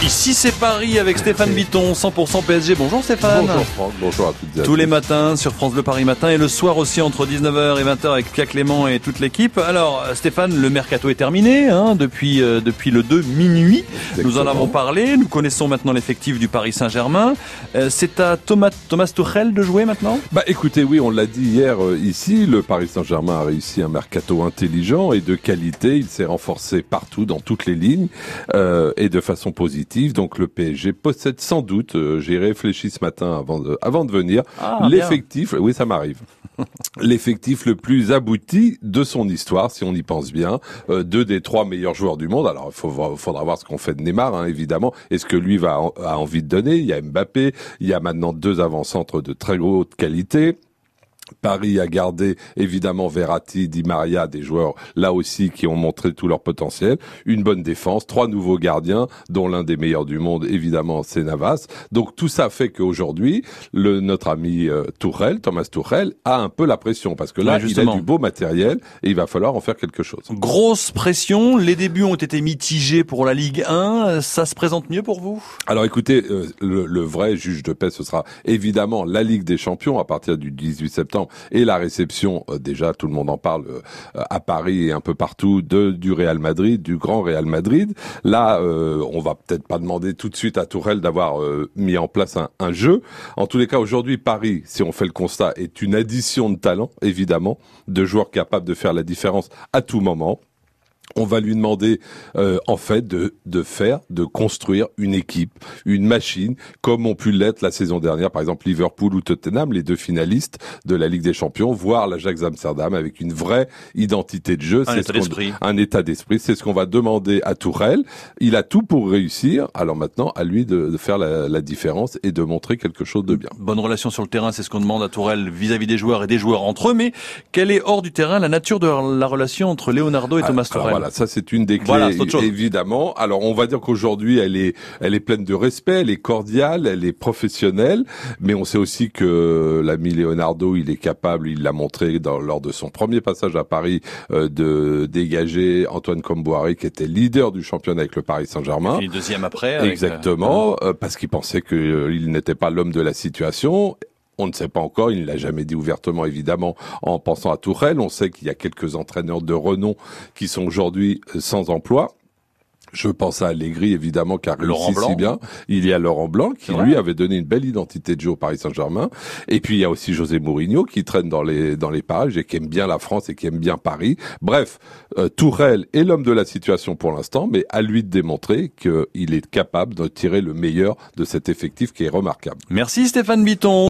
Ici c'est Paris avec Stéphane Bitton, 100% PSG. Bonjour Stéphane. Bonjour Franck, bonjour à toutes et à tous. Tous les matins sur France Bleu Paris Matin et le soir aussi entre 19h et 20h avec Pierre Clément et toute l'équipe. Alors Stéphane, le mercato est terminé depuis le 2 minuit. Exactement. Nous en avons parlé, nous connaissons maintenant l'effectif du Paris Saint-Germain. C'est à Thomas Tuchel de jouer maintenant ? Écoutez, oui, on l'a dit hier ici, le Paris Saint-Germain a réussi un mercato intelligent et de qualité. Il s'est renforcé partout, dans toutes les lignes et de façon positive. Donc le PSG possède sans doute, j'ai réfléchi ce matin avant de venir, l'effectif, oui ça m'arrive, l'effectif le plus abouti de son histoire, si on y pense bien. 2 des 3 meilleurs joueurs du monde. Alors il faudra voir ce qu'on fait de Neymar, évidemment. Est-ce que lui a envie de donner ? Il y a Mbappé, il y a maintenant 2 avant-centres de très haute qualité. Paris a gardé évidemment Verratti, Di Maria, des joueurs là aussi qui ont montré tout leur potentiel. Une bonne défense, 3 nouveaux gardiens, dont l'un des meilleurs du monde évidemment c'est Navas. Donc tout ça fait qu'aujourd'hui notre ami Thomas Tuchel a un peu la pression parce que là il a du beau matériel et il va falloir en faire quelque chose. Grosse pression, les débuts ont été mitigés pour la Ligue 1, ça se présente mieux pour vous ? Alors écoutez, le vrai juge de paix ce sera évidemment la Ligue des Champions à partir du 18 septembre. Et la réception, déjà tout le monde en parle à Paris et un peu partout, du Real Madrid, du grand Real Madrid. Là, on va peut-être pas demander tout de suite à Tuchel d'avoir mis en place un jeu. En tous les cas, aujourd'hui, Paris, si on fait le constat, est une addition de talent, évidemment, de joueurs capables de faire la différence à tout moment. On va lui demander en fait de construire une équipe, une machine, comme ont pu l'être la saison dernière, par exemple Liverpool ou Tottenham, les 2 finalistes de la Ligue des Champions, voire l'Ajax Amsterdam avec une vraie identité de jeu, un état d'esprit. C'est ce qu'on va demander à Tuchel. Il a tout pour réussir. Alors maintenant, à lui de faire la différence et de montrer quelque chose de bien. Bonne relation sur le terrain, c'est ce qu'on demande à Tuchel vis-à-vis des joueurs et des joueurs entre eux. Mais quelle est hors du terrain la nature de la relation entre Leonardo et Thomas Tuchel ? Voilà, ça c'est une des clés, évidemment. Alors on va dire qu'aujourd'hui elle est pleine de respect, elle est cordiale, elle est professionnelle, mais on sait aussi que l'ami Leonardo, il est capable, il l'a montré lors de son premier passage à Paris, de dégager Antoine Kombouaré qui était leader du championnat avec le Paris Saint-Germain. Et le 2e après. Exactement, parce qu'il pensait qu'il n'était pas l'homme de la situation. On ne sait pas encore, il ne l'a jamais dit ouvertement évidemment en pensant à Tuchel. On sait qu'il y a quelques entraîneurs de renom qui sont aujourd'hui sans emploi. Je pense à Allegri, évidemment, qui a réussi si bien. Il y a Laurent Blanc, qui lui avait donné une belle identité de jeu au Paris Saint-Germain. Et puis il y a aussi José Mourinho, qui traîne dans les parages et qui aime bien la France et qui aime bien Paris. Bref, Tuchel est l'homme de la situation pour l'instant, mais à lui de démontrer qu'il est capable de tirer le meilleur de cet effectif qui est remarquable. Merci Stéphane Bitton.